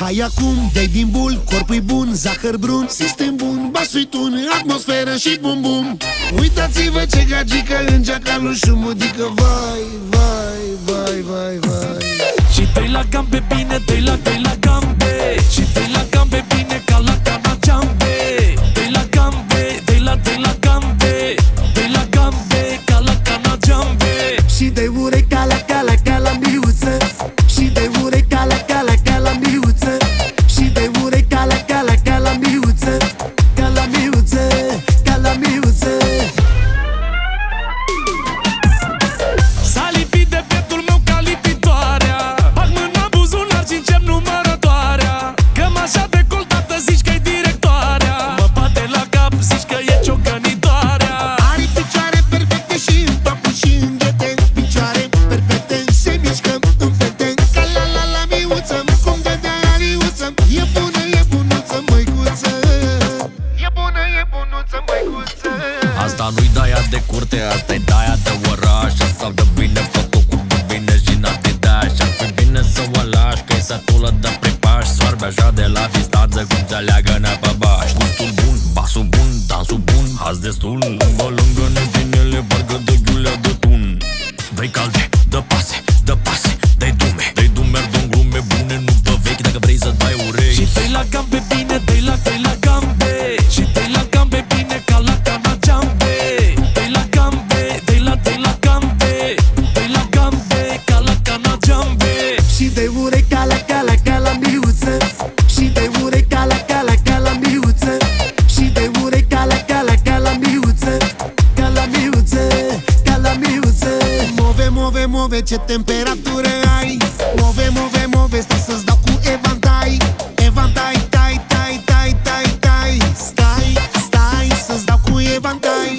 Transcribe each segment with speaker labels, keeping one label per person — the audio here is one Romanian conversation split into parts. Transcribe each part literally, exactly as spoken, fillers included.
Speaker 1: Hai acum, dai din bul, corpul-i bun, zahăr brun, sistem bun, basul-i tun, atmosferă și bum bum. Uitați-vă ce gagică în geaca lui Șumudică. Vai, vai, vai, vai, vai.
Speaker 2: Și dă-i la gambe bine, dă-i la, dă-i la gambe. Și dă-i la gambe bine ca la cana jambe. Dă-i la gambe, dă-i la, dă-i la gambe. Dă-i la gambe ca la cana jambe.
Speaker 1: Și dă-i ureca la cala, cala miuță. Și dă-i ureca la cala, cala miuță. Și dă-i ureca la cala, cala miuță. Cala miuță, cala miuță.
Speaker 2: S-a lipit de pieptul meu ca lipitoarea. Bag mâna în buzunar și încep numărătoarea. Că m-așa decoltată zici că-i directoarea. Mă bate la cap, zici că e ciocănitoarea.
Speaker 1: Are picioare perfecte și în papuci și în ghete. Picioare perfecte, se mișcă în fete. Ca la la la miuță, cum dădea aliuță. E bună, e bunuță, măicuță. E bună, e bunuță, măicuță.
Speaker 3: Asta nu-i daia de curte, asta-i daia de oraș. Asta dă bine făcut de bine și n-adidaș. Ar fi bine să o lași, că-i sătulă de pripaș. Soarbe așa de la distanță, cum se leagă pe baș. Gustul bun, basul bun, dansul bun, azi destul. Lângă, lângă nebinele, parcă de ghiulea de tun. Dă-i calde, dă pase, dă pase, dă-i dume. Dă-i dumer, dă-n glume bune, nu vă vechi dacă vrei să dai urechi.
Speaker 2: Și dă-i la gambe bine, dă-i la, dă-i la gambe. Și dă-i la gambe bine ca la cana jambe. Dă-i la gambe, dă-i la, dă-i la gambe. Dă-i la gambe ca la cana jambe.
Speaker 1: Și dă-i ureca la cala, cala miuță. Și dă-i ureca la cala, cala miuță. Și dă-i ureca la cala, cala miuță. Cala miuță, cala miuță. Move, move, move, ce temperatură ai. Move, move, move, stai să-ți dau cu evantai. Evantai, tai, tai, tai, tai, tai. Stai, stai, să-ți dau cu evantai.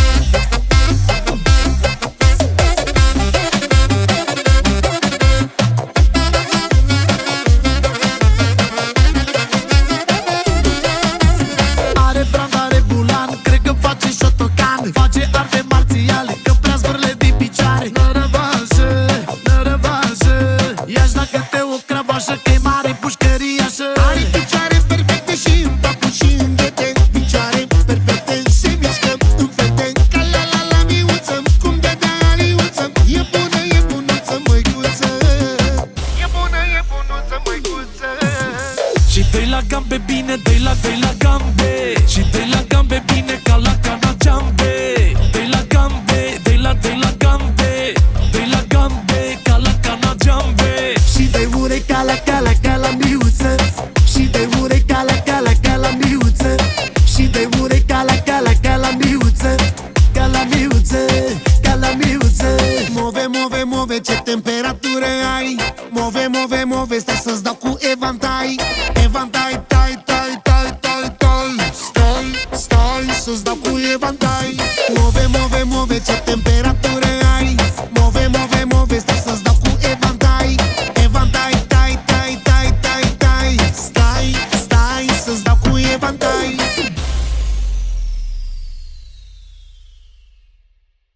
Speaker 1: Are brand, are bulan, cred că face șotocan. Face arte marțiale, că prea zvârle din picioare. Nărăvașă, nărăvașă, ia-și dacă te o cravașă, că-i mare pușcăriașă. Are picioare perfecte și în papuci și în ghete. Picioare perfecte, se mișcă în fete. Ca la la la miuță, cum dădea aliuță. E bună, e bunuță, măicuță. E bună, e bunuță, măicuță.
Speaker 2: Și dă-i la gambe bine, dă-i la, dă-i la gambe. Și dă-i la gambe bine ca la cana jambe. Dă-i la gambe, dă-i la, dă-i la gambe. Dă-i la gambe ca la cana jambe.
Speaker 1: Și dă-i ureca la cala,